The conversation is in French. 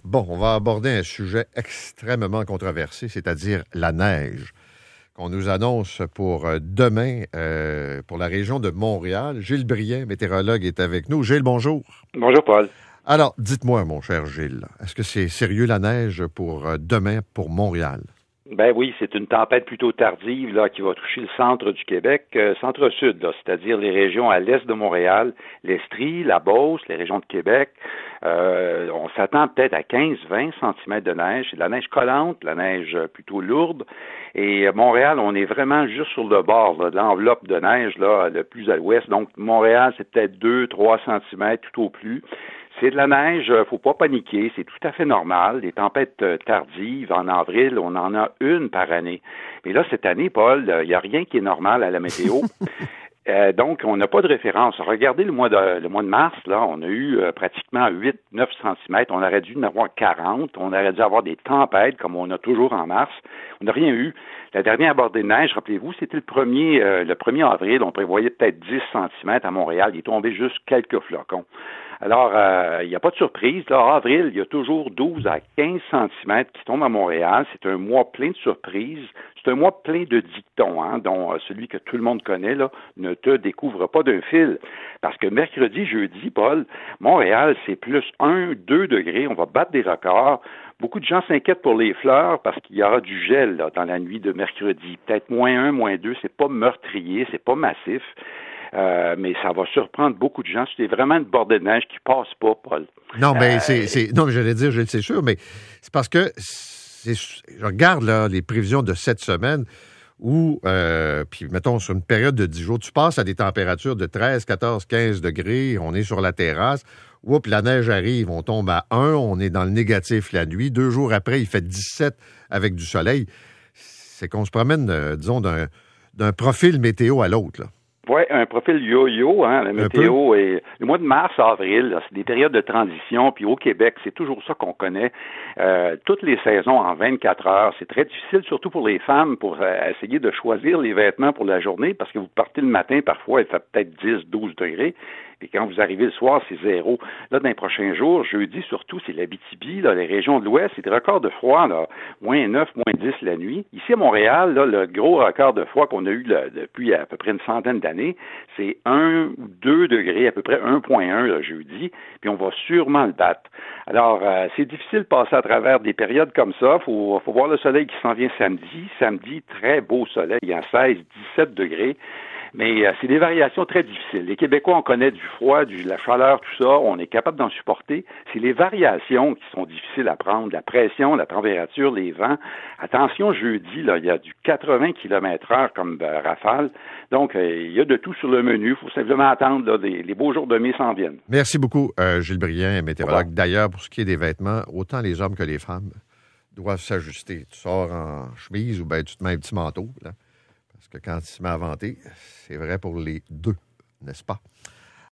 Bon, on va aborder un sujet extrêmement controversé, c'est-à-dire la neige, qu'on nous annonce pour demain pour la région de Montréal. Gilles Brien, météorologue, est avec nous. Gilles, bonjour. Bonjour, Paul. Alors, dites-moi, mon cher Gilles, est-ce que c'est sérieux la neige pour demain pour Montréal? Ben oui, c'est une tempête plutôt tardive là, qui va toucher le centre du Québec, centre-sud, là, c'est-à-dire les régions à l'est de Montréal, l'Estrie, la Beauce, les régions de Québec. On s'attend peut-être à 15-20 centimètres de neige. C'est de la neige collante, de la neige plutôt lourde. Et Montréal, on est vraiment juste sur le bord là, de l'enveloppe de neige là, le plus à l'ouest. Donc, Montréal, c'est peut-être 2-3 centimètres tout au plus. C'est de la neige, faut pas paniquer, c'est tout à fait normal. Les tempêtes tardives en avril, on en a une par année. Mais là, cette année, Paul, il n'y a rien qui est normal à la météo. Donc, on n'a pas de référence. Regardez le mois de mars, là, on a eu pratiquement 8-9 centimètres. On aurait dû en avoir 40. On aurait dû avoir des tempêtes, comme on a toujours en mars. On n'a rien eu. La dernière bordée de neige, rappelez-vous, c'était le 1er avril. On prévoyait peut-être 10 centimètres à Montréal. Il est tombé juste quelques flocons. Alors, il n'y a pas de surprise. Là, avril, il y a toujours 12 à 15 centimètres qui tombent à Montréal. C'est un mois plein de surprises. C'est un mois plein de dictons, dont celui que tout le monde connaît, là, ne te découvre pas d'un fil. Parce que mercredi, jeudi, Paul, Montréal, c'est plus 1-2 degrés. On va battre des records. Beaucoup de gens s'inquiètent pour les fleurs parce qu'il y aura du gel là, dans la nuit de mercredi. Peut-être -1, -2. C'est pas meurtrier, c'est pas massif. Mais ça va surprendre beaucoup de gens. C'est vraiment une bordée de neige qui passe pas, Paul. Non, mais non, mais j'allais dire, c'est sûr, mais c'est parce que je regarde là, les prévisions de cette semaine où, puis mettons, sur une période de 10 jours, tu passes à des températures de 13, 14, 15 degrés, on est sur la terrasse, oups, la neige arrive, on tombe à 1, on est dans le négatif la nuit, 2 jours après, il fait 17 avec du soleil. C'est qu'on se promène, disons, d'un profil météo à l'autre, là. Oui, un profil yo-yo, la météo. Et le mois de mars, avril, là, c'est des périodes de transition. Puis au Québec, c'est toujours ça qu'on connaît. Toutes les saisons en 24 heures. C'est très difficile, surtout pour les femmes, pour essayer de choisir les vêtements pour la journée, parce que vous partez le matin, parfois, il fait peut-être 10, 12 degrés. Et quand vous arrivez le soir, c'est 0. Là, dans les prochains jours, jeudi surtout, c'est l'Abitibi, là, les régions de l'Ouest, c'est des records de froid, là, -9, -10 la nuit. Ici à Montréal, là, le gros record de froid qu'on a eu là, depuis à peu près une centaine d'années, c'est 1 ou 2 degrés, à peu près 1,1 là, jeudi, puis on va sûrement le battre. Alors, c'est difficile de passer à travers des périodes comme ça. Faut voir le soleil qui s'en vient samedi. Samedi, très beau soleil, en 16, 17 degrés. Mais c'est des variations très difficiles. Les Québécois, on connaît du froid, de la chaleur, tout ça, on est capable d'en supporter. C'est les variations qui sont difficiles à prendre, la pression, la température, les vents. Attention, jeudi, là, il y a du 80 km/h comme rafale. Donc, il y a de tout sur le menu. Il faut simplement attendre, là, les beaux jours de mai s'en viennent. Merci beaucoup, Gilles Brien, météorologue. D'ailleurs, pour ce qui est des vêtements, autant les hommes que les femmes doivent s'ajuster. Tu sors en chemise ou bien tu te mets un petit manteau, là. Parce que quand il se met à vanter, c'est vrai pour les deux, n'est-ce pas?